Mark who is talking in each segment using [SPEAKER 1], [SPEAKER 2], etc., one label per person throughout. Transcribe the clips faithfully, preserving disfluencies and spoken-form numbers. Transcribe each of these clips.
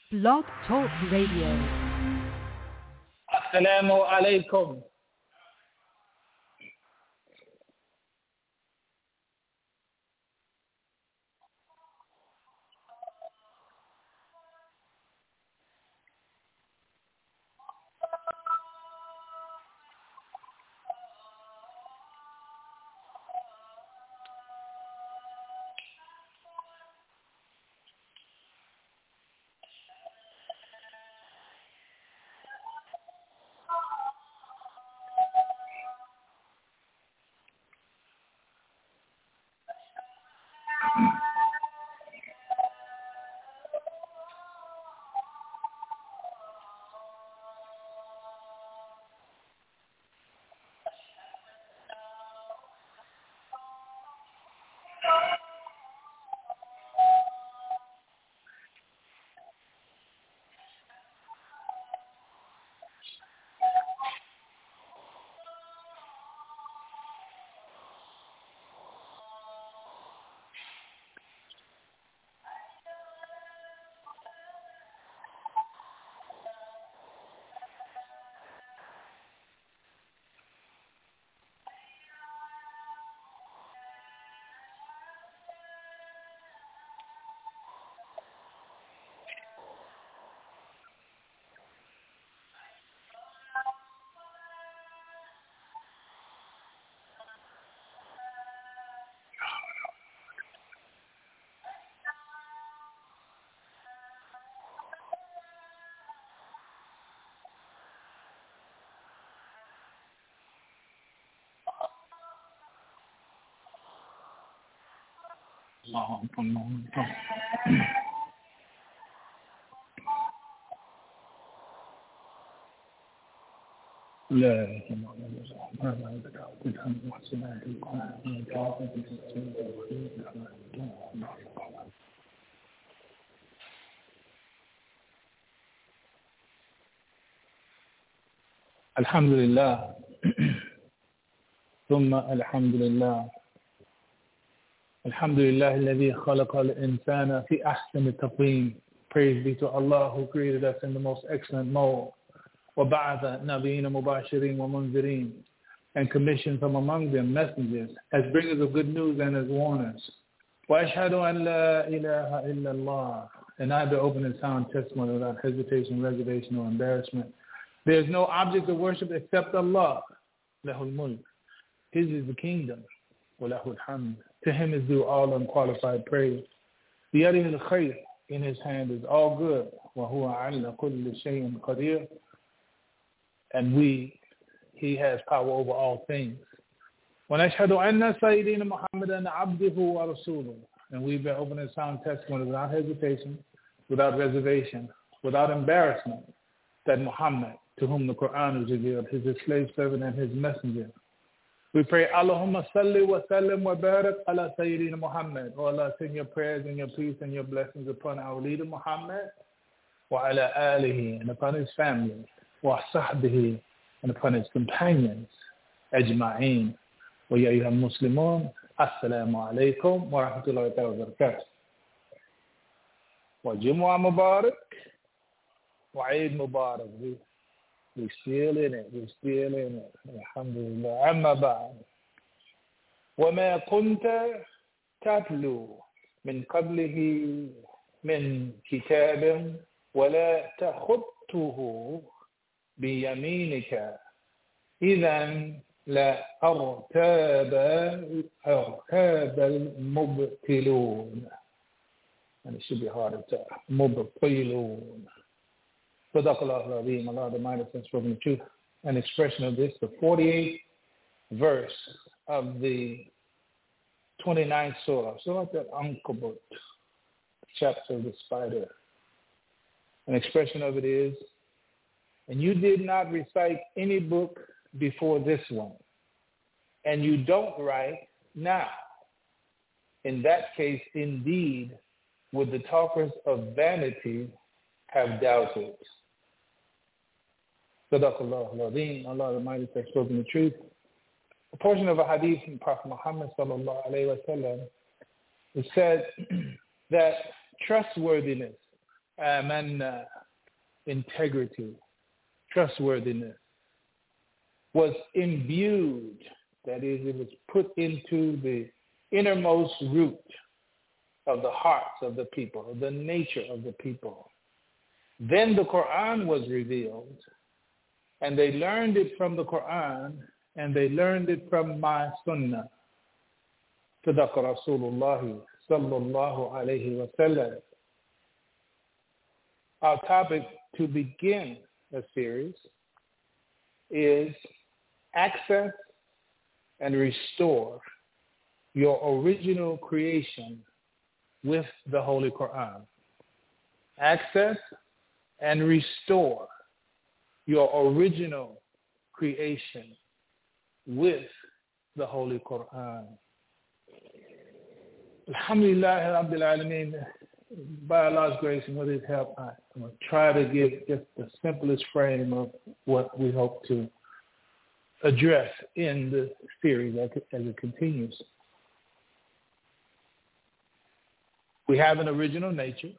[SPEAKER 1] Blog Talk Radio.
[SPEAKER 2] Assalamu alaikum. الحمد لله ثم الحمد لله الحمد لله الذي خلق الإنسان في أحسن تقويم. Praise be to Allah who created us in the most excellent mold. وَبَعَثَ نَبِيِّينَ مُبَاشِرِينَ وَمُنذِرِينَ, and commissioned from among them messengers as bringers of good news and as warners. وَأَشْهَدُ أَنْ لَا إِلَهَ إِلَّا اللَّهِ, and I bear open and sound testimony without hesitation, reservation, or embarrassment. There is no object of worship except Allah. لَهُ الْمُلْكِ, His is the kingdom. وَلَهُ الْحَمْدُ, to Him is due all unqualified praise. بِيَدِهِ الْخَيْرُ, in His hand is all good. وَهُوَ عَلَى كُلِّ شَيْءٍ قَدِيرٌ, and we, He has power over all things. وَنَشْهَدُ أَنَّ سَيِّدِينَ مُحَمَّدًا عَبْدُهُ وَرَسُولُهُ, and we bear open and sound testimony without hesitation, without reservation, without embarrassment, that Muhammad, to whom the Quran is revealed, is His slave servant and His messenger. We pray, Allahumma salli wa sallim wa barak ala Sayyidina Muhammad. Oh Allah, send your prayers and your peace and your blessings upon our leader Muhammad, wa ala alihi, and upon his family, wa sahbihi, and upon his companions, ajma'een. Wa ya ayyuhal muslimun, assalamu alaykum wa rahmatullahi wa barakatuh. Wa Jumu'ah Mubarak, wa Eid Mubarak. We still in it, we still in it. Alhamdulillah. Amma ba'd. وَمَا كُنْتَ تَتْلُو مِنْ قَبْلِهِ مِنْ كِتَابٍ وَلَا تَخُطُّهُ بِيَمِينِكَ إِذًا لَأَرْتَابَ أَرْتَابَ الْمُبْطِلُونَ. And it should be harder to مُبْطِلُونَ. Sadaqallahu al-Azim, Allah the Mighty has spoken the truth. An expression of this, the forty-eighth verse of the twenty-ninth surah. Surah Al-Ankabut, chapter of the spider. An expression of it is, and you did not recite any book before this one, and you don't write now. In that case, indeed, would the talkers of vanity have doubted. Sadaqallahu al-Azim, Allah the Mighty has spoken the truth. A portion of a hadith from Prophet Muhammad sallallahu alayhi wa sallam, it said that trustworthiness amanna, integrity, trustworthiness, was imbued, that is, it was put into the innermost root of the hearts of the people, of the nature of the people. Then the Quran was revealed, and they learned it from the Quran, and they learned it from my sunnah. Sadaqa Rasulullah sallallahu alayhi wa sallam. Our topic to begin a series is access and restore your original creation with the Holy Quran. Access and restore your original creation with the Holy Quran. Alhamdulillah Rabbil Alameen, by Allah's grace and with His help, I'm going to try to give just the simplest frame of what we hope to address in the series as it continues. We have an original nature.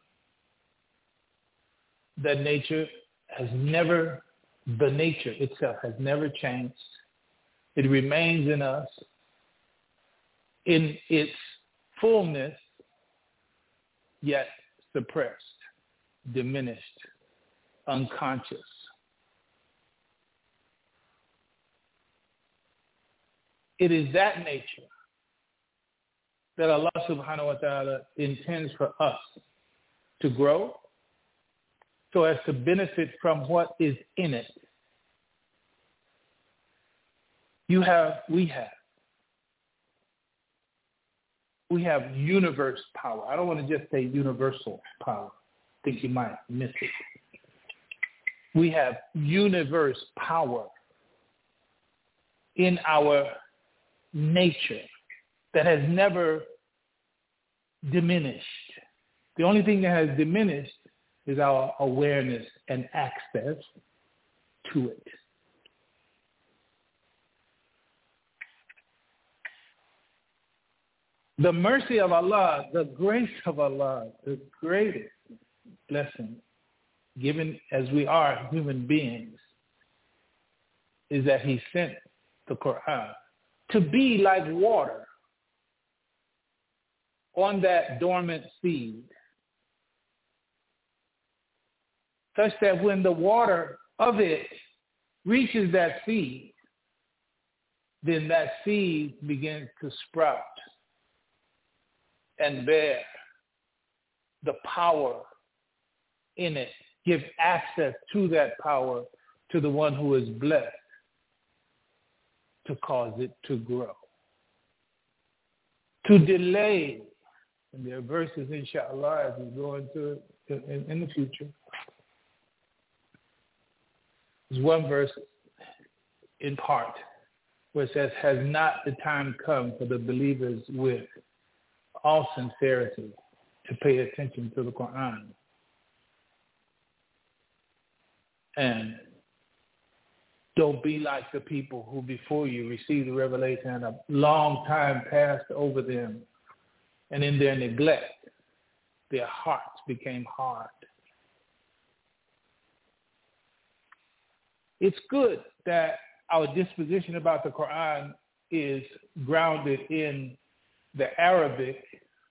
[SPEAKER 2] That nature has never, the nature itself has never changed. It remains in us in its fullness, yet suppressed, diminished, unconscious. It is that nature that Allah subhanahu wa ta'ala intends for us to grow so as to benefit from what is in it. You have, we have. We have universe power. I don't want to just say universal power. I think you might miss it. We have universe power in our nature that has never diminished. The only thing that has diminished is our awareness and access to it. The mercy of Allah, the grace of Allah, the greatest blessing given as we are human beings is that He sent the Quran to be like water on that dormant seed, such that when the water of it reaches that seed, then that seed begins to sprout and bear the power in it, give access to that power to the one who is blessed to cause it to grow. To delay, and there are verses, inshallah, as we go into it in, in the future. There's one verse in part where it says, has not the time come for the believers with all sincerity to pay attention to the Quran? And don't be like the people who before you received the revelation and a long time passed over them, and in their neglect, their hearts became hard. It's good that our disposition about the Quran is grounded in the Arabic,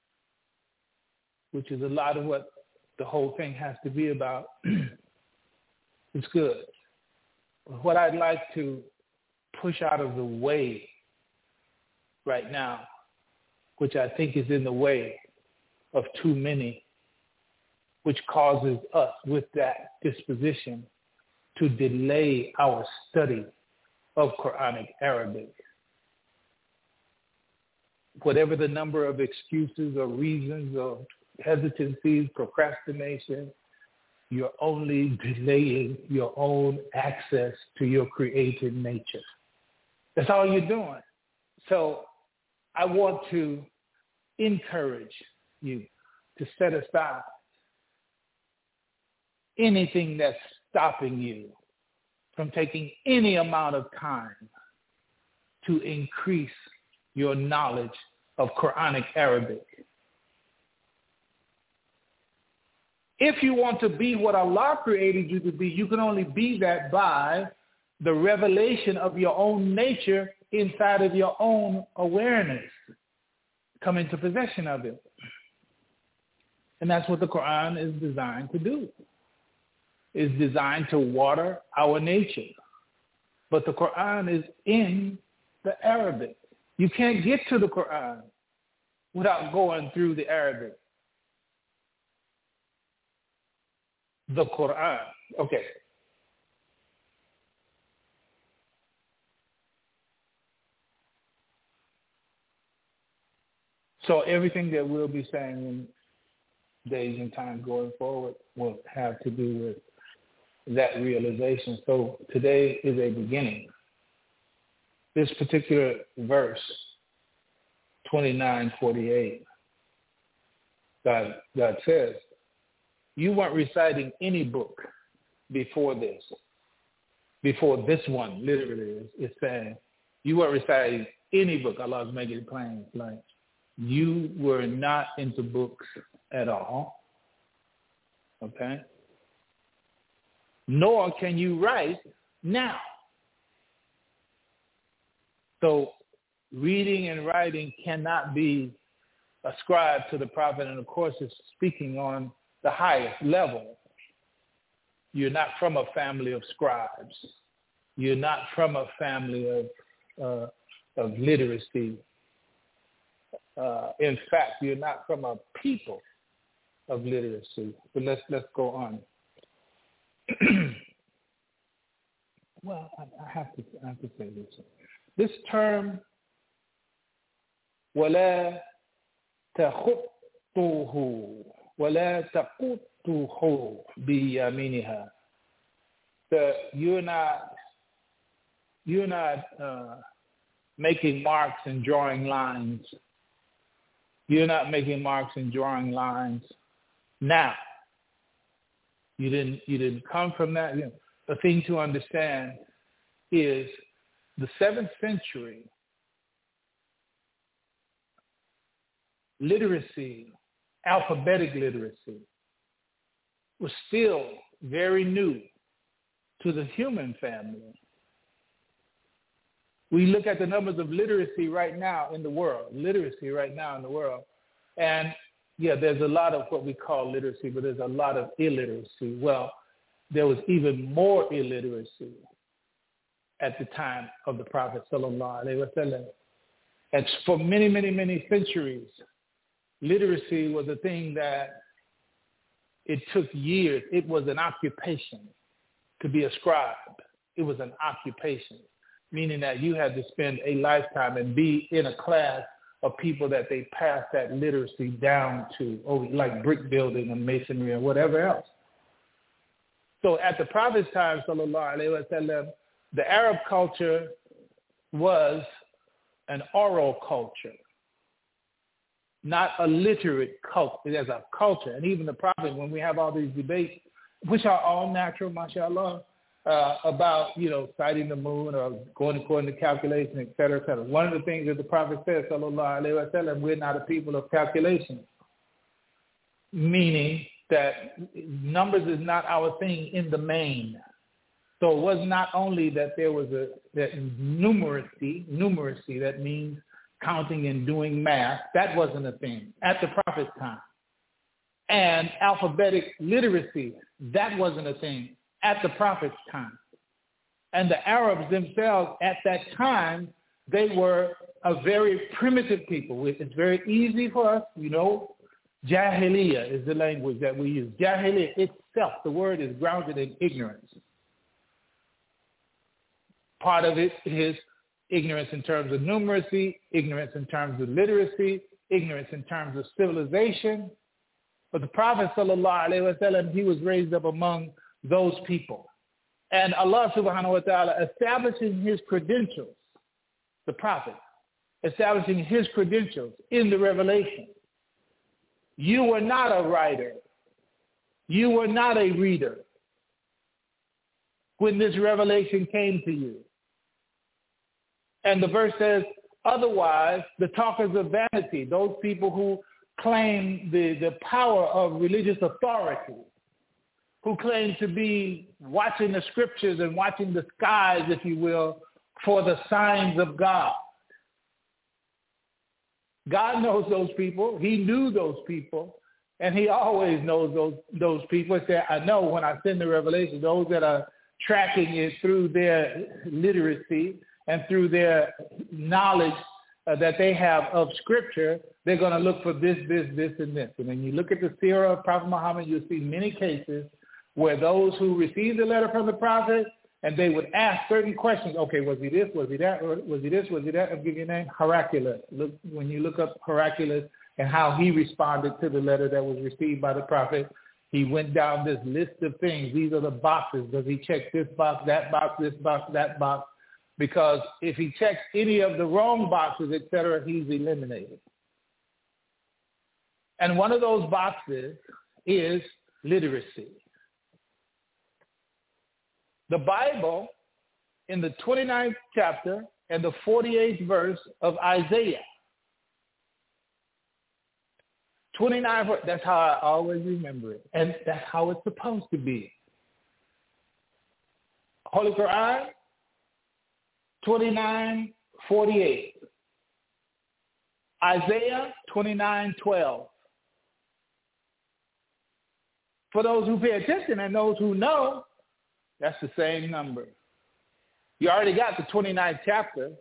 [SPEAKER 2] which is a lot of what the whole thing has to be about. It's good. But what I'd like to push out of the way right now, which I think is in the way of too many, which causes us with that disposition to delay our study of Quranic Arabic. Whatever the number of excuses or reasons or hesitancies, procrastination, you're only delaying your own access to your created nature. That's all you're doing. So I want to encourage you to set aside anything that's stopping you from taking any amount of time to increase your knowledge of Quranic Arabic. If you want to be what Allah created you to be, you can only be that by the revelation of your own nature inside of your own awareness. Come into possession of it. And that's what the Quran is designed to do. It's designed to water our nature. But the Quran is in the Arabic. You can't get to the Quran without going through the Arabic. The Quran. Okay. So everything that we'll be saying in days and times going forward will have to do with that realization. So today is a beginning. This particular verse, twenty-nine forty-eight, God, God says, you weren't reciting any book before this. Before this one, literally, is saying, you weren't reciting any book. Allah's making it plain. Like, you were not into books at all. Okay? Nor can you write now. So reading and writing cannot be ascribed to the Prophet, and of course it's speaking on the highest level. You're not from a family of scribes. You're not from a family of uh, of literacy. Uh, in fact, you're not from a people of literacy. But let's let's go on. Well, I, I have to I have to say this. This term, وَلَا تَخُطُّهُ وَلَا تَقُطُّهُ بِيَمِينِهَا. The you're not you're not uh, making marks and drawing lines. You're not making marks and drawing lines now. You didn't you didn't come from that. You know, the thing to understand is the seventh century literacy, alphabetic literacy, was still very new to the human family. We look at the numbers of literacy right now in the world, literacy right now in the world, and yeah, there's a lot of what we call literacy, but there's a lot of illiteracy. Well, there was even more illiteracy at the time of the Prophet sallallahu alaihi wasallam. And for many, many, many centuries, literacy was a thing that it took years. It was an occupation to be a scribe. It was an occupation, meaning that you had to spend a lifetime and be in a class of people that they passed that literacy down to, oh, like brick building and masonry and whatever else. So at the Prophet's time, sallallahu alaihi wasallam, the Arab culture was an oral culture, not a literate culture, as a culture. And even the Prophet, when we have all these debates, which are all natural, mashallah, uh, about, you know, sighting the moon or going according to calculation, et cetera, et cetera. One of the things that the Prophet says, sallallahu alaihi wasallam, we're not a people of calculation, meaning that numbers is not our thing in the main. So it was not only that there was a that numeracy, numeracy, that means counting and doing math. That wasn't a thing at the Prophet's time. And alphabetic literacy, that wasn't a thing at the Prophet's time. And the Arabs themselves at that time, they were a very primitive people. It's very easy for us, you know, Jahiliyyah is the language that we use. Jahiliyyah itself, the word is grounded in ignorance. Part of it is ignorance in terms of numeracy, ignorance in terms of literacy, ignorance in terms of civilization. But the Prophet sallallahu alaihi wasallam, he was raised up among those people. And Allah subhanahu wa ta'ala establishing his credentials, the Prophet, establishing his credentials in the revelation. You were not a writer. You were not a reader when this revelation came to you. And the verse says, otherwise, the talkers of vanity, those people who claim the, the power of religious authority, who claim to be watching the scriptures and watching the skies, if you will, for the signs of God. God knows those people. He knew those people. And he always knows those those people. He said, I know when I send the revelation, those that are tracking it through their literacy and through their knowledge uh, that they have of Scripture, they're going to look for this, this, this, and this. And when you look at the seerah of Prophet Muhammad, you'll see many cases where those who received the letter from the Prophet, and they would ask certain questions. Okay, was he this? Was he that? Or was he this? Was he that? I'll give you a name. Heraclius. Look, when you look up Heraclius and how he responded to the letter that was received by the Prophet, he went down this list of things. These are the boxes. Does he check this box, that box, this box, that box? Because if he checks any of the wrong boxes, et cetera, he's eliminated. And one of those boxes is literacy. The Bible, in the twenty-ninth chapter and the forty-eighth verse of Isaiah, twenty-nine, that's how I always remember it. And that's how it's supposed to be. Holy Quran, twenty-nine forty-eight. Isaiah, twenty-nine twelve. For those who pay attention and those who know, that's the same number. You already got the twenty-ninth chapter.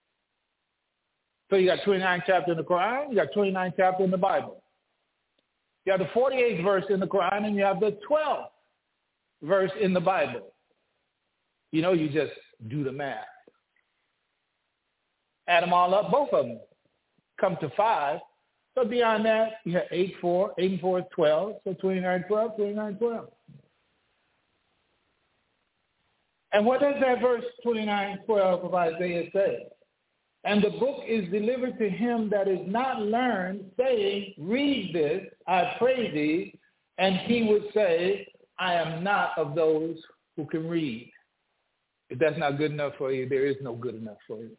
[SPEAKER 2] So you got twenty-nine chapter in the Quran, you got twenty-nine chapter in the Bible. You have the forty-eighth verse in the Quran, and you have the twelfth verse in the Bible. You know, you just do the math. Add them all up, both of them come to five. So beyond that, you have eight, four, eight and four is twelve. So twenty-nine, twelve, twenty-nine, twelve. And what does that verse twenty-nine twelve of Isaiah say? And the book is delivered to him that is not learned, saying, read this, I pray thee. And he would say, I am not of those who can read. If that's not good enough for you, there is no good enough for you.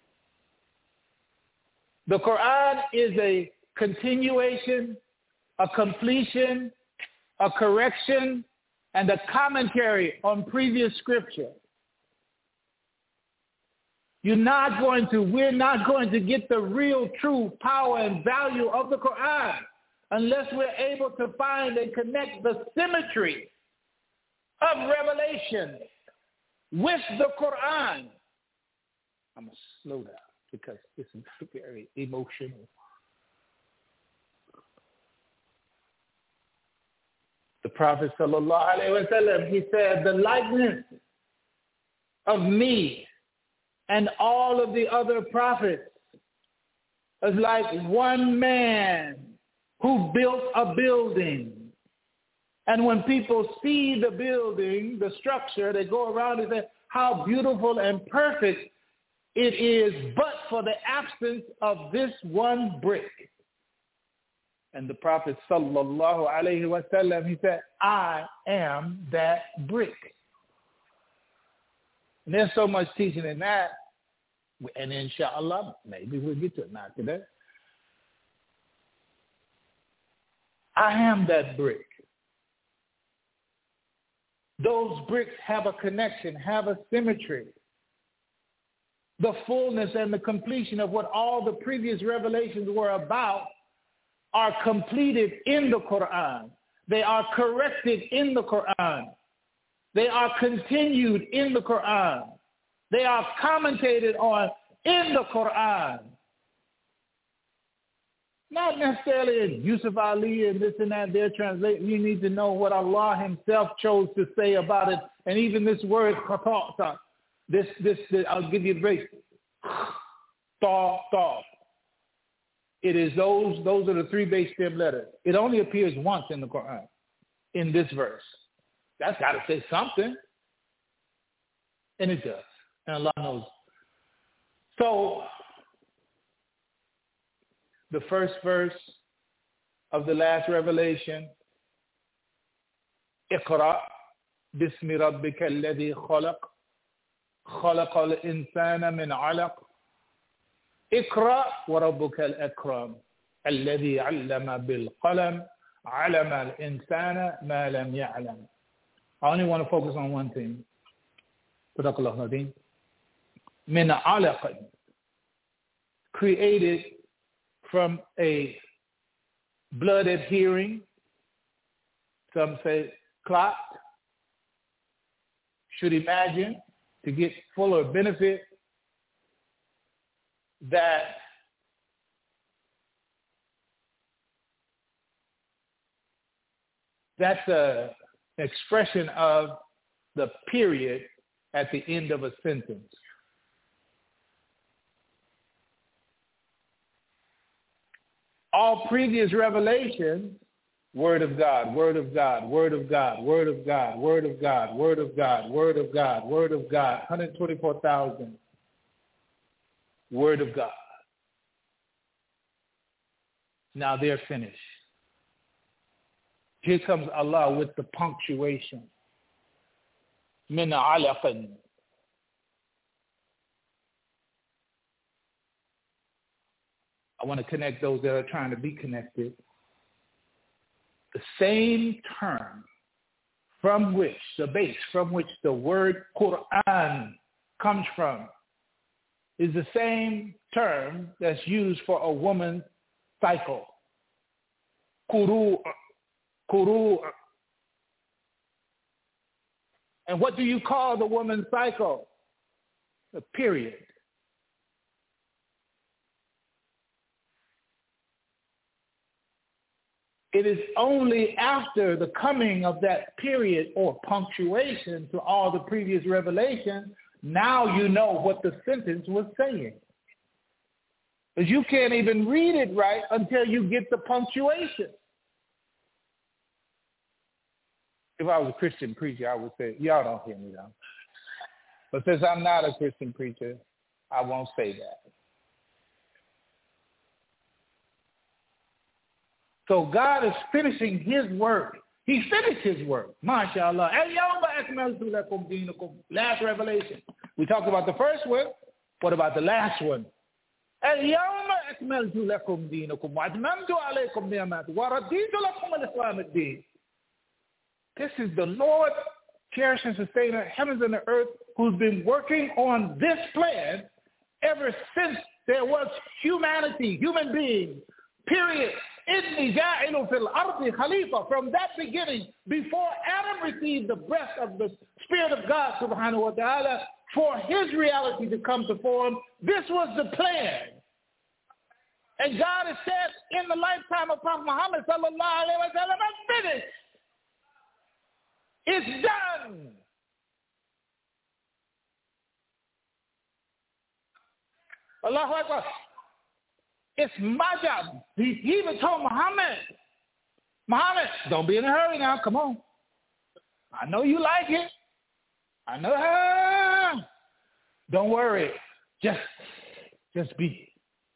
[SPEAKER 2] The Quran is a continuation, a completion, a correction, and a commentary on previous scripture. You're not going to, we're not going to get the real, true power and value of the Quran unless we're able to find and connect the symmetry of revelation with the Quran. I'm going to slow down because this is very emotional. The Prophet sallallahu alaihi wasallam, he said, the likeness of me and all of the other prophets is like one man who built a building. And when people see the building, the structure, they go around and say, how beautiful and perfect it is, but for the absence of this one brick. And the Prophet sallallahu alaihi wasallam, he said, I am that brick. And there's so much teaching in that, and inshallah, maybe we'll get to it, not today. I am that brick. Those bricks have a connection, have a symmetry. The fullness and the completion of what all the previous revelations were about are completed in the Quran. They are corrected in the Quran. They are continued in the Quran. They are commentated on in the Quran. Not necessarily in Yusuf Ali and this and that, they're translating. You need to know what Allah himself chose to say about it. And even this word, this, this, this I'll give you a break. Thaw, thaw. It is those, those are the three base stem letters. It only appears once in the Quran, in this verse. That's got to say something. And it does. And Allah knows. So, the first verse of the last revelation, اقرأ باسم ربك الذي خلق خلق الإنسان من علق اقرأ وربك الأكرم الذي علم بالقلم علم الإنسان ما لم يعلم. I only want to focus on one thing. Min alaqan, created from a blood adhering, some say clot, should imagine to get fuller benefit that that's a expression of the period at the end of a sentence. All previous revelations, word of God, word of God, word of God, word of God, word of God, word of God, word of God, word of God, one hundred twenty-four thousand, word of God. Now they're finished. Here comes Allah with the punctuation. Min alaqan. I want to connect those that are trying to be connected. The same term from which, the base from which the word Quran comes from is the same term that's used for a woman's cycle. Quru, quru. And what do you call the woman's cycle? The period. It is only after the coming of that period or punctuation to all the previous revelations, now you know what the sentence was saying. Because you can't even read it right until you get the punctuation. If I was a Christian preacher, I would say, y'all don't hear me though. But since I'm not a Christian preacher, I won't say that. So God is finishing his work. He finished his work. MashaAllah. Last revelation. We talked about the first one. What about the last one? This is the Lord, cherish and sustainer, heavens and the earth, who's been working on this plan ever since there was humanity, human beings, period. Inni ja'ilu fil ardi khalifa. From that beginning, before Adam received the breath of the Spirit of God, subhanahu wa ta'ala, for his reality to come to form, this was the plan. And God has said in the lifetime of Prophet Muhammad sallallahu alayhi wa sallam, it's finished. It's done. Allahu Akbar. It's my job. He even told Muhammad, Muhammad, don't be in a hurry now. Come on. I know you like it. I know. Ah, don't worry. Just, just be.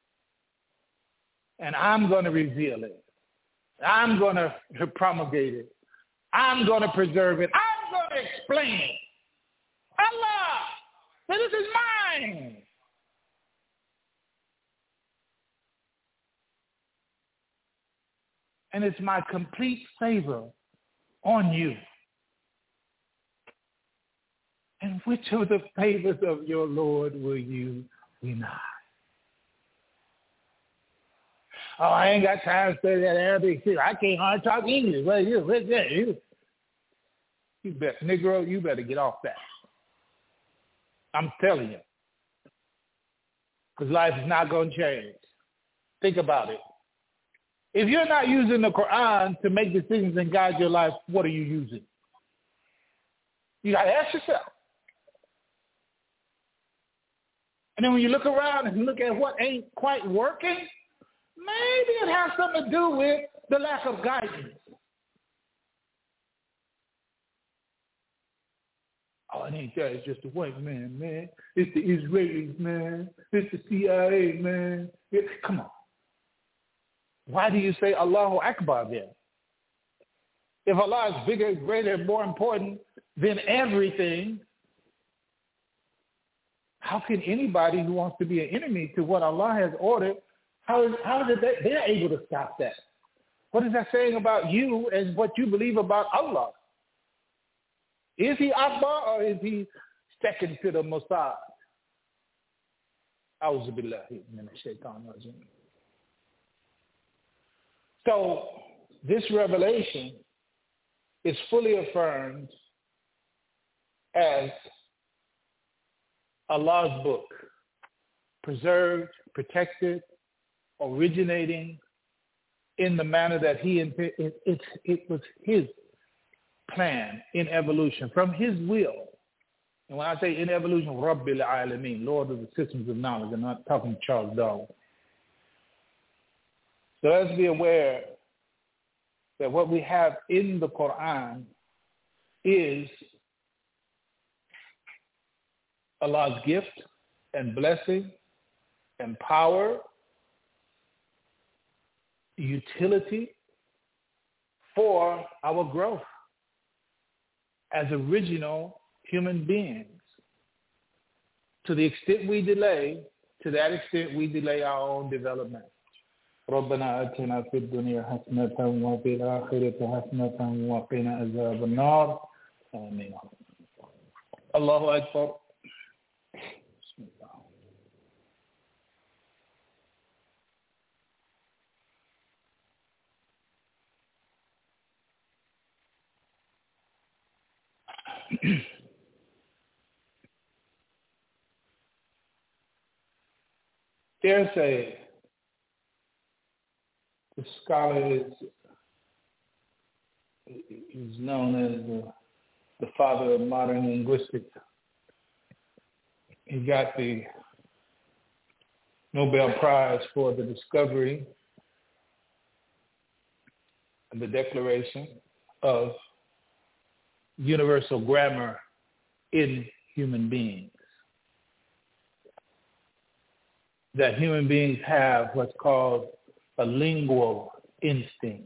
[SPEAKER 2] And I'm going to reveal it. I'm going to promulgate it. I'm going to preserve it. I'm going to explain it. Allah, so this is mine. And it's my complete favor on you. And which of the favors of your Lord will you deny? Oh, I ain't got time to study that Arabic shit. I can't hardly talk English. What you? What's that? You, you better, Negro, you better get off that. I'm telling you. Because life is not going to change. Think about it. If you're not using the Quran to make decisions and guide your life, what are you using? You got to ask yourself. And then when you look around and look at what ain't quite working, maybe it has something to do with the lack of guidance. Oh, it ain't that. It's just the white man, man. It's the Israelis, man. It's the C I A, man. It, come on. Why do you say Allahu Akbar then? If Allah is bigger, greater, more important than everything, how can anybody who wants to be an enemy to what Allah has ordered, how is, how is it that they're able to stop that? What is that saying about you and what you believe about Allah? Is he Akbar or is he second to the Mossad? A'udhu billahi minash shaitanir rajim. So this revelation is fully affirmed as Allah's book, preserved, protected, originating in the manner that he, it, it, it was his plan in evolution, from his will. And when I say in evolution, Rabbil Alameen, Lord of the systems of knowledge, I'm not talking Charles Darwin. So let's be aware that what we have in the Quran is Allah's gift and blessing and power, utility for our growth as original human beings. To the extent we delay, to that extent we delay our own development. ربنا آتنا في الدنيا حسنة وفي الآخرة حسنة وقنا عذاب النار آمين. الله أكبر. بسم الله. There's a the scholar is is known as the, the father of modern linguistics. He got the Nobel Prize for the discovery and the declaration of universal grammar in human beings. That human beings have what's called a lingual instinct.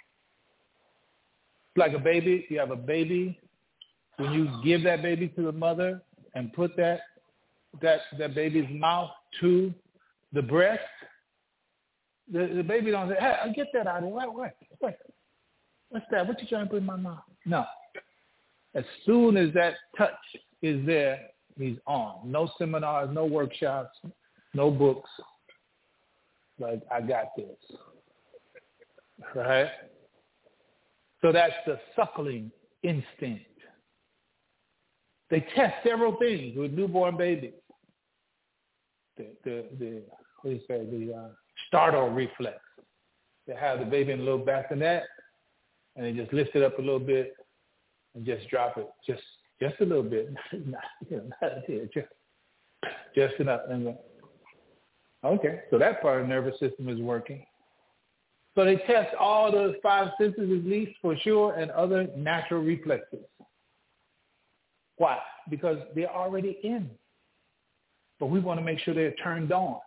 [SPEAKER 2] Like a baby, you have a baby. When you give that baby to the mother and put that that, that baby's mouth to the breast, the, the baby don't say, hey, I'll get that out of here. Wait, wait, wait. What's that? What you trying to put in my mouth? No. As soon as that touch is there, he's on. No seminars, no workshops, no books. Like, I got this. Right? So that's the suckling instinct. They test several things with newborn babies. The, the, the what do you say, the uh, startle reflex. They have the baby in a little bassinet, and they just lift it up a little bit and just drop it, just just a little bit. not, you know, not here, just, just enough. And okay, so that part of the nervous system is working. So they test all those five senses at least for sure and other natural reflexes. Why? Because they're already in. But we want to make sure they're turned on.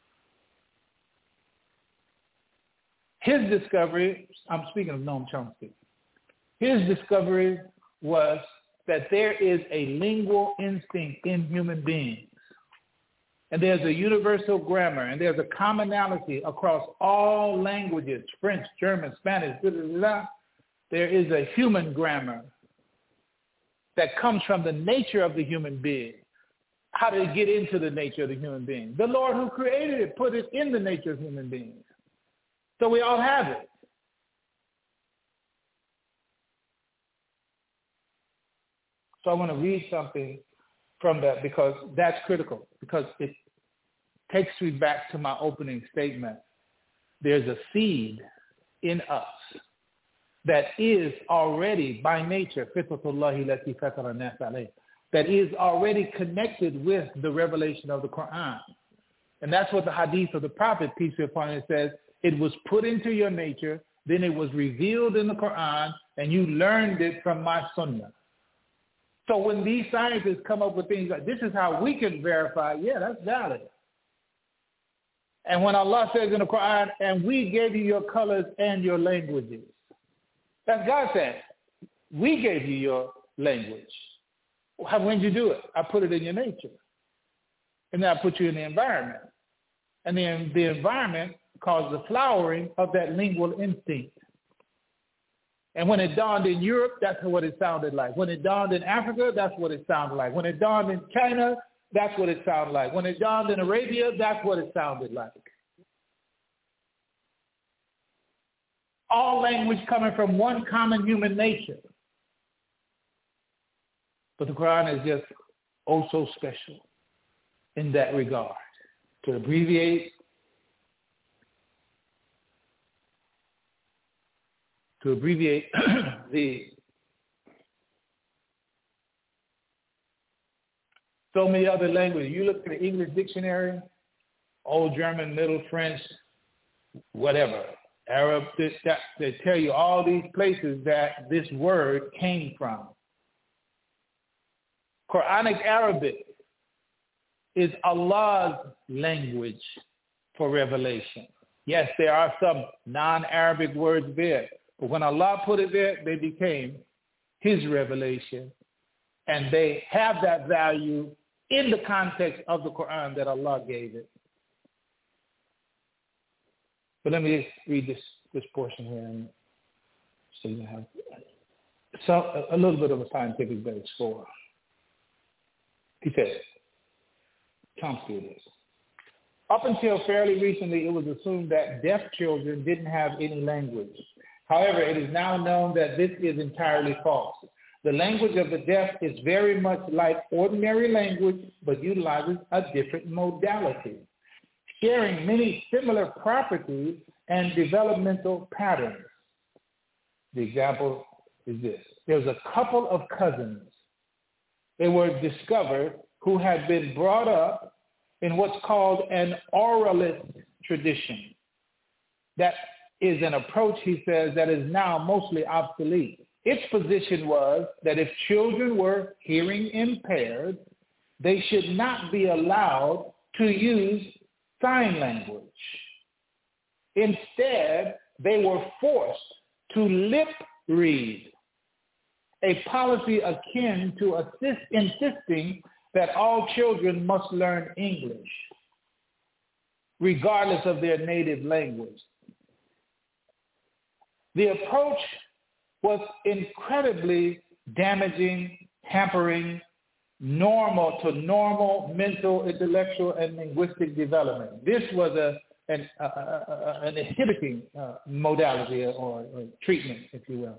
[SPEAKER 2] His discovery, I'm speaking of Noam Chomsky, his discovery was that there is a lingual instinct in human beings. And there's a universal grammar, and there's a commonality across all languages, French, German, Spanish, blah, blah, blah. There is a human grammar that comes from the nature of the human being. How did it get into the nature of the human being? The Lord who created it put it in the nature of human beings. So we all have it. So I want to read something from that because that's critical, because it takes me back to my opening statement. There's a seed in us that is already by nature, that is already connected with the revelation of the Quran. And that's what the hadith of the Prophet, peace be upon him, says. It was put into your nature, then it was revealed in the Quran, and you learned it from my sunnah. So when these scientists come up with things like, this is how we can verify, yeah, that's valid. And when Allah says in the Quran, and we gave you your colors and your languages, that's God saying, we gave you your language. How, when did you do it? I put it in your nature. And then I put you in the environment. And then the environment caused the flowering of that lingual instinct. And when it dawned in Europe, that's what it sounded like. When it dawned in Africa, that's what it sounded like. When it dawned in China, that's what it sounded like. When it dawned in Arabia, that's what it sounded like. All language coming from one common human nature. But the Quran is just oh so special in that regard. To abbreviate, to abbreviate the so many other languages. You look at the English dictionary, Old German, Middle French, whatever, Arab, this, that, they tell you all these places that this word came from. Quranic Arabic is Allah's language for revelation. Yes, there are some non-Arabic words there, but when Allah put it there, they became his revelation, and they have that value in the context of the Quran that Allah gave it. But let me just read this, this portion here, and so you have so, a, a little bit of a scientific base for. He says, Chomsky it is. Up until fairly recently, it was assumed that deaf children didn't have any language. However, it is now known that this is entirely false. The language of the deaf is very much like ordinary language, but utilizes a different modality, sharing many similar properties and developmental patterns. The example is this. There's a couple of cousins. They were discovered who had been brought up in what's called an oralist tradition. That is an approach, he says, that is now mostly obsolete. Its position was that if children were hearing impaired, they should not be allowed to use sign language. Instead, they were forced to lip read, a policy akin to assist, insisting that all children must learn English, regardless of their native language. The approach was incredibly damaging, hampering normal to normal mental, intellectual, and linguistic development. This was a, an, a, a, an inhibiting uh, modality or, or treatment, if you will.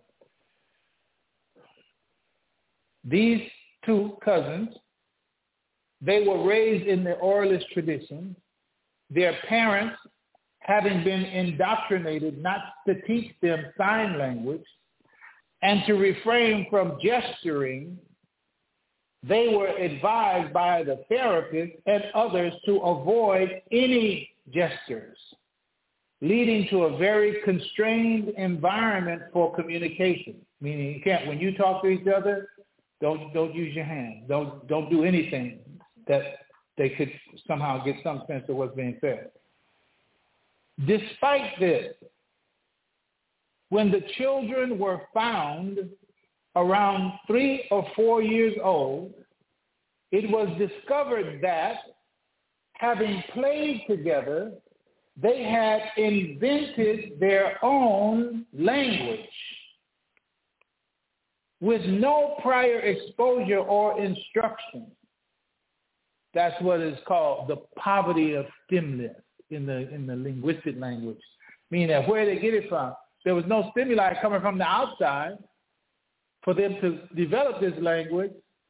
[SPEAKER 2] These two cousins, they were raised in the oralist tradition. Their parents, having been indoctrinated not to teach them sign language and to refrain from gesturing, they were advised by the therapist and others to avoid any gestures, leading to a very constrained environment for communication. Meaning, you can't, when you talk to each other, don't don't use your hands. Don't don't do anything that they could somehow get some sense of what's being said. Despite this, when the children were found around three or four years old, it was discovered that, having played together, they had invented their own language with no prior exposure or instruction. That's what is called the poverty of stimulus in the in the linguistic language, meaning that where they get it from, there was no stimuli coming from the outside for them to develop this language.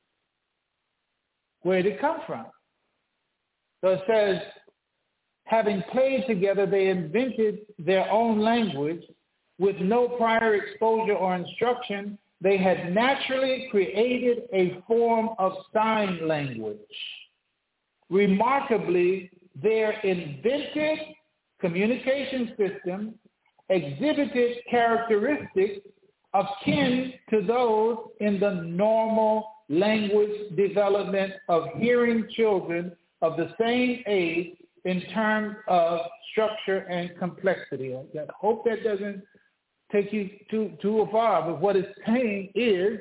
[SPEAKER 2] Where did it come from? So it says, having played together, they invented their own language with no prior exposure or instruction. They had naturally created a form of sign language. Remarkably, their invented communication system exhibited characteristics akin to those in the normal language development of hearing children of the same age in terms of structure and complexity. I hope that doesn't take you too, too far, but what it's saying is,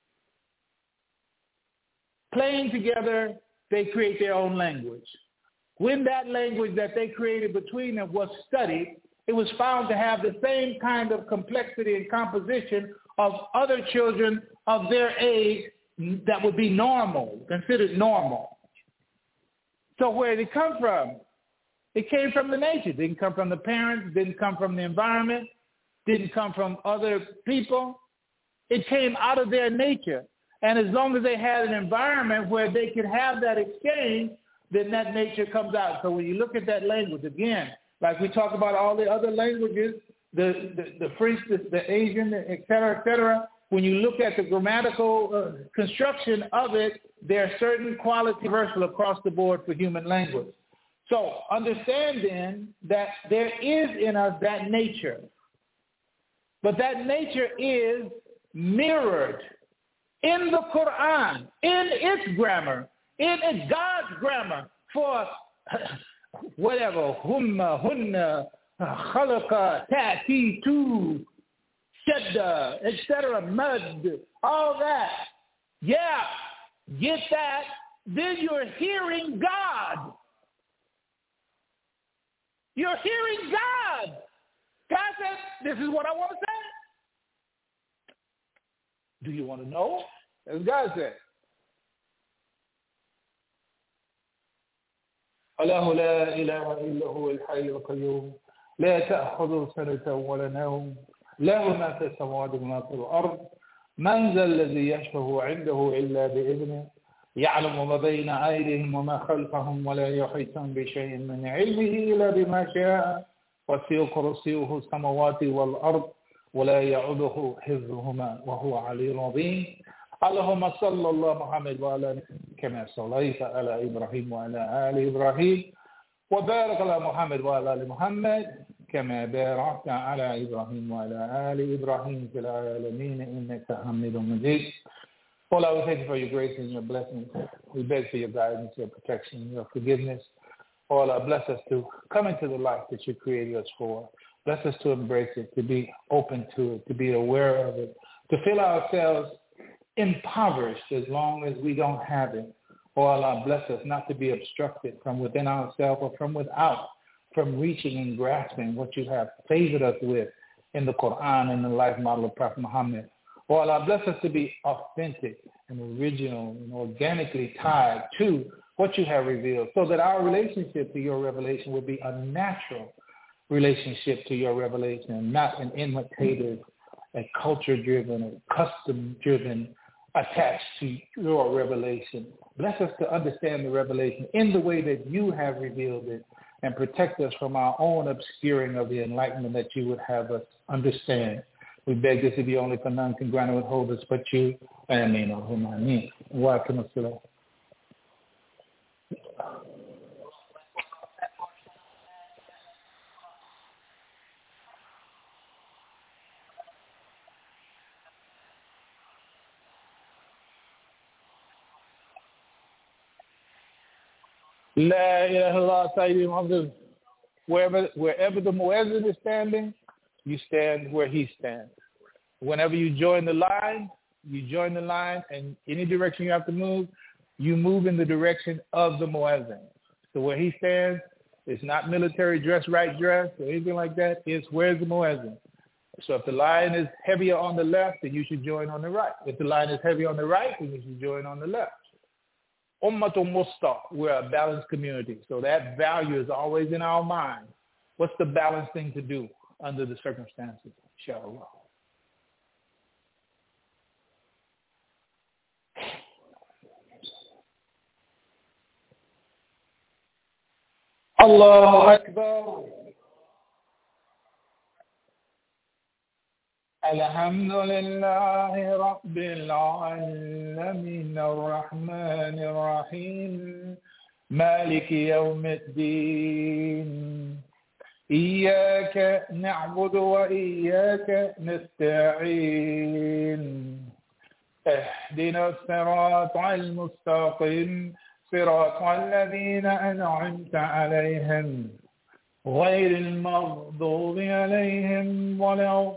[SPEAKER 2] playing together, they create their own language. When that language that they created between them was studied, it was found to have the same kind of complexity and composition of other children of their age that would be normal, considered normal. So where did it come from? It came from the nature. It didn't come from the parents, didn't come from the environment, didn't come from other people. It came out of their nature. And as long as they had an environment where they could have that exchange, then that nature comes out. So when you look at that language, again, like we talk about all the other languages, the, the, the French, the, the Asian, et cetera, et cetera, when you look at the grammatical uh, construction of it, there are certain qualities universal across the board for human language. So understand then that there is in us that nature. But that nature is mirrored in the Quran, in its grammar, in God's grammar for whatever, humma, hunna, khalaqa, ta'ti, tu, shadda, et cetera, mud, all that. Yeah, get that. Then you're hearing God. You're hearing God. God said, this is what I want to say. Do you want to know? As God said. الله لا إله إلا هو الحي القيوم لا تأخذه سنة ولا نوم له ما في السماوات وما في الأرض من ذا الذي يشفع عنده إلا بإذنه يعلم ما بين أيديهم وما خلفهم ولا يحيطون بشيء من علمه إلا بما شاء وسع كرسيه السماوات والأرض ولا يعوده حفظهما وهو علي العظيم اللهم صل الله محمد وعلى كما صليت على إبراهيم وعلى آل إبراهيم وبارك على محمد وعلى آل محمد كما باركت على إبراهيم وعلى آل إبراهيم في العالمين إنك حميد مجيد. Lord, we thank you for your grace and your blessings. We beg for your guidance, your protection, your forgiveness. Lord, bless us to come into the life that you created us for. Bless us to embrace it, to be open to it, to be aware of it, to feel ourselves impoverished as long as we don't have it. Oh Allah, bless us not to be obstructed from within ourselves or from without, from reaching and grasping what you have favored us with in the Quran and the life model of Prophet Muhammad. Oh Allah, bless us to be authentic and original and organically tied to what you have revealed so that our relationship to your revelation will be a natural relationship to your revelation, not an imitative, a culture-driven, a custom-driven attached to your revelation. Bless us to understand the revelation in the way that you have revealed it and protect us from our own obscuring of the enlightenment that you would have us understand. We beg this to be only for none can grant or withhold us but you. Ameen. Ameen. Wa alaikum assalam. La ilaha illallah, Sayyidi Muhammad. Wherever, wherever the muezzin is standing, you stand where he stands. Whenever you join the line, you join the line, and any direction you have to move, you move in the direction of the muezzin. So where he stands, it's not military dress, right dress, or anything like that. It's where's the muezzin. So if the line is heavier on the left, then you should join on the right. If the line is heavier on the right, then you should join on the left. Ummatul Musta, we're a balanced community. So that value is always in our mind. What's the balanced thing to do under the circumstances? Inshallah. Allahu Akbar. الحمد لله رب العالمين الرحمن الرحيم مالك يوم الدين إياك نعبد وإياك نستعين اهدنا الصراط المستقيم صراط الذين أنعمت عليهم غير المغضوب عليهم ولا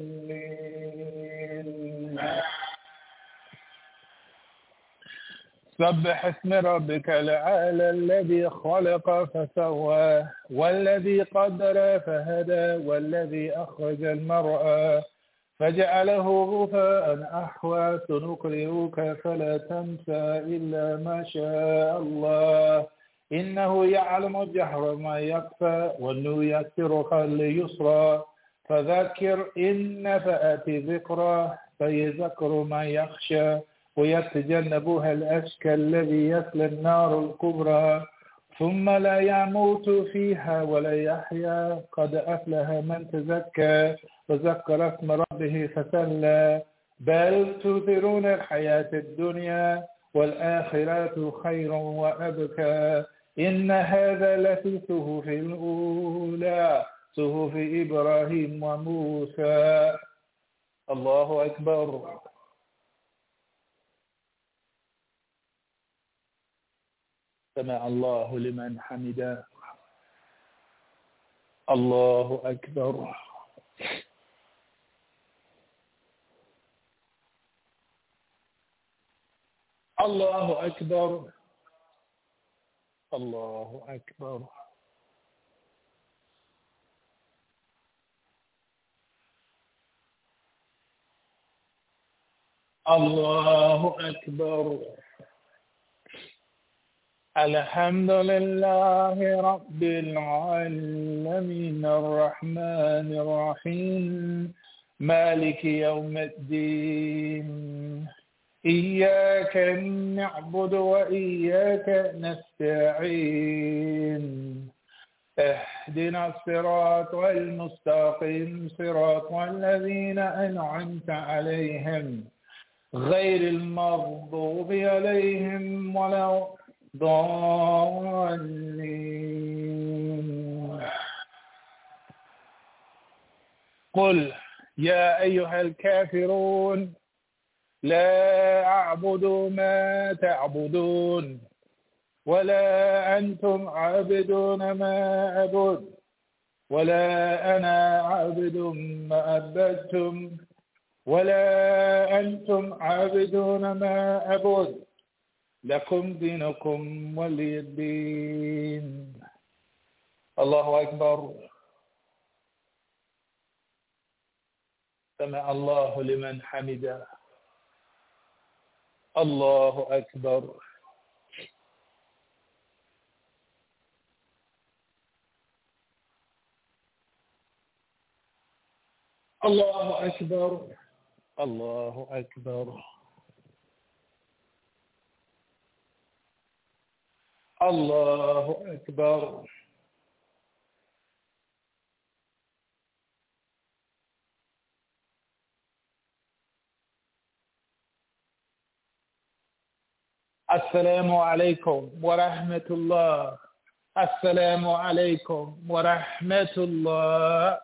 [SPEAKER 2] ضالين. سبح اسم ربك الأعلى الذي خلق فسوى والذي قدر فهدى والذي أخرج المرعى فجعله غثاء أحوى سنقرئك فلا تنسى إلا ما شاء الله إنه يعلم الجهر ما يخفى ونيسرك لليسرى فذكر إن نفعت ذكرى فيذكر من يخشى ويتجنبها الأشقى الذي يصلى النار الكبرى ثم لا يموت فيها ولا يحيا قد أفلح من تزكى وذكر اسم ربه فصلى بل تؤثرون الحياة الدنيا والآخرة خير وأبقى إن هذا لفي صحف الأولى صحف إبراهيم وموسى. الله أكبر. سمع الله لمن حمده. الله أكبر. الله أكبر. الله أكبر. الله أكبر. الحمد لله رب العالمين الرحمن الرحيم مالك يوم الدين إياك نعبد وإياك نستعين اهدنا الصراط المستقيم صراط الذين أنعمت عليهم غير المغضوب عليهم ولا ضالين. قل يا أيها الكافرون لا أعبد ما تعبدون ولا أنتم عابدون ما أعبد ولا أنا عابد ما عبدتم ولا أنتم عابدون ما أعبد لكم دينكم ولي الدين. الله أكبر. سمع الله لمن حمده. الله أكبر. الله أكبر. الله أكبر. الله أكبر. السلام عليكم ورحمة الله. السلام عليكم ورحمة الله.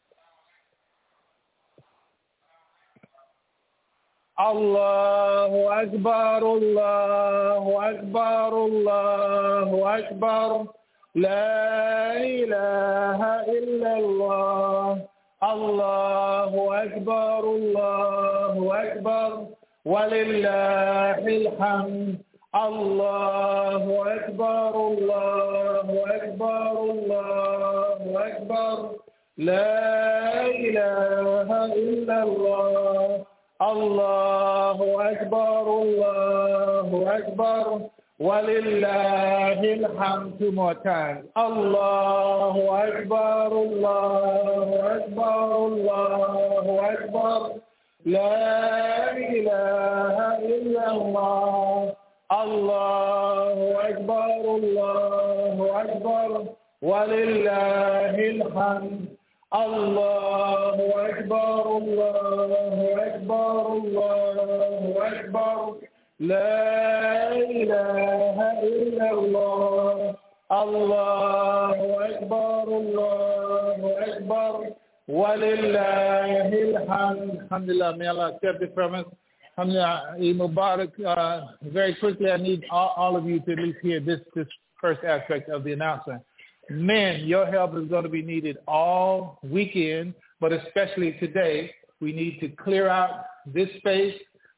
[SPEAKER 2] الله أكبر. الله أكبر. الله أكبر. لا إله إلا الله. الله أكبر. الله أكبر ولله الحمد. الله أكبر. الله أكبر. الله أكبر لا إله إلا الله. الله أكبر. الله أكبر ولله الحمد. موتان. الله أكبر. الله أكبر. الله أكبر لا إله إلا الله. الله أكبر. الله أكبر ولله الحمد. الله أكبر. الله أكبر. الله أكبر لا إله إلا الله. الله أكبر. الله أكبر ولله الحمد. Alhamdulillah, may Allah accept it from us. Alhamdulillah, Eid Mubarak. Uh, very quickly, I need all, all of you to at least hear this, this first aspect of the announcement. Men, your help is going to be needed all weekend, but especially today. We need to clear out this space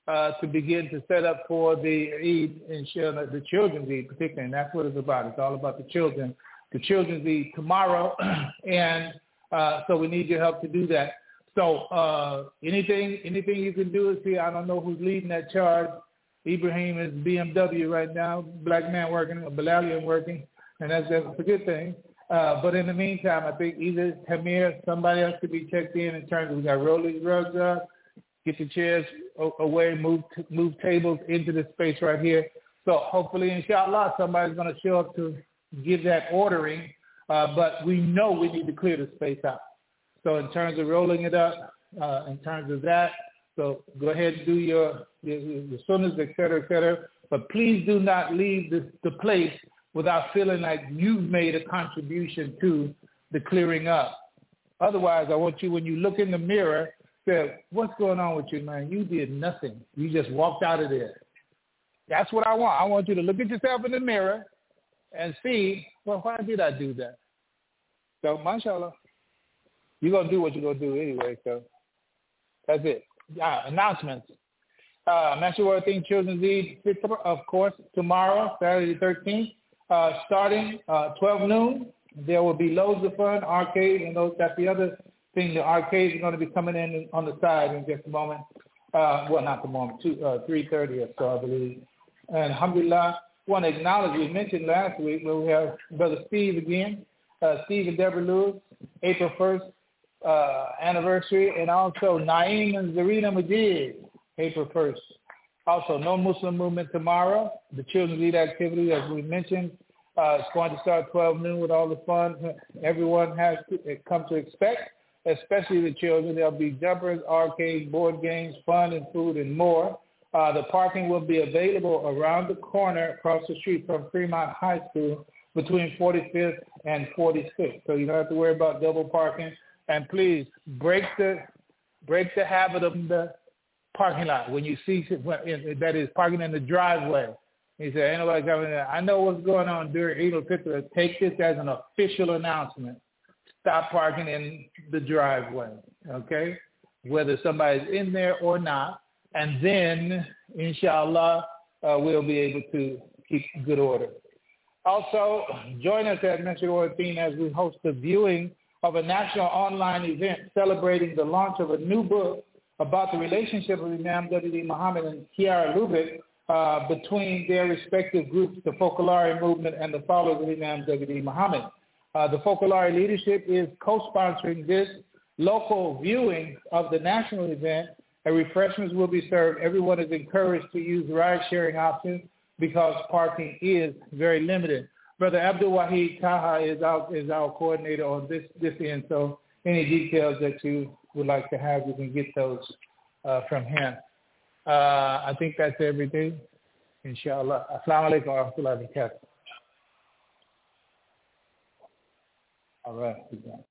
[SPEAKER 2] uh, to begin to set up for the Eid, inshallah, the children's Eid particularly, and that's what it's about. It's all about the children. The children's Eid tomorrow, and uh, so we need your help to do that. So uh, anything anything you can do is see, I don't know who's leading that charge. Ibrahim is B M W right now, black man working, a Bilalian working, and that's, that's a good thing. Uh, but in the meantime, I think either Tamir, somebody else could be checked in in terms of we got to roll these rugs up, get the chairs away, move move tables into the space right here. So hopefully, inshallah, somebody's going to show up to give that ordering. Uh, but we know we need to clear the space out. So in terms of rolling it up, uh, in terms of that, so go ahead and do your, your, your sunnahs, et cetera, et cetera. But please do not leave the, the place without feeling like you've made a contribution to the clearing up. Otherwise, I want you, when you look in the mirror, say, what's going on with you, man? You did nothing. You just walked out of there. That's what I want. I want you to look at yourself in the mirror and see, well, why did I do that? So, mashallah, you're going to do what you're going to do anyway, so that's it. Uh, announcements. Uh, Mashallah Thing Children's Eid, of course, tomorrow, Saturday the thirteenth, uh, starting uh, twelve noon. There will be loads of fun, arcade, and those, that's the other thing. The arcades are going to be coming in on the side in just a moment. Uh, well, not the moment, two, uh, three thirty or so, I believe. And alhamdulillah, I want to acknowledge, we mentioned last week where we have Brother Steve again, uh, Steve and Deborah Lewis, April first. Uh, anniversary, and also Naeem and Zarina Majid, April first. Also, No Muslim Movement tomorrow. The Children's Eid activity, as we mentioned, uh, it's going to start twelve noon with all the fun everyone has to, come to expect, especially the children. There'll be jumpers, arcades, board games, fun and food, and more. Uh, the parking will be available around the corner across the street from Fremont High School between forty-fifth and forty-sixth. So you don't have to worry about double parking. And please break the break the habit of the parking lot when you see that is parking in the driveway. He said, "Ain't nobody coming there." I know what's going on during Eid al-Fitr. Take this as an official announcement. Stop parking in the driveway, okay? Whether somebody's in there or not, and then, inshallah, uh, we'll be able to keep good order. Also, join us at Mashallah Thing as we host the viewing of a national online event celebrating the launch of a new book about the relationship of Imam W D Muhammad and Kiara Lubick uh, between their respective groups, the Focolare movement and the followers of Imam W D Muhammad. Uh, the Focolare leadership is co-sponsoring this local viewing of the national event, and refreshments will be served. Everyone is encouraged to use ride-sharing options because parking is very limited. Brother Abdul Wahid Taha is our, is our coordinator on this, this end, so any details that you would like to have, you can get those uh, from him. Uh, I think that's everything, inshallah. Assalamu alaikum wa rahmatullahi wa barakatuh. All right.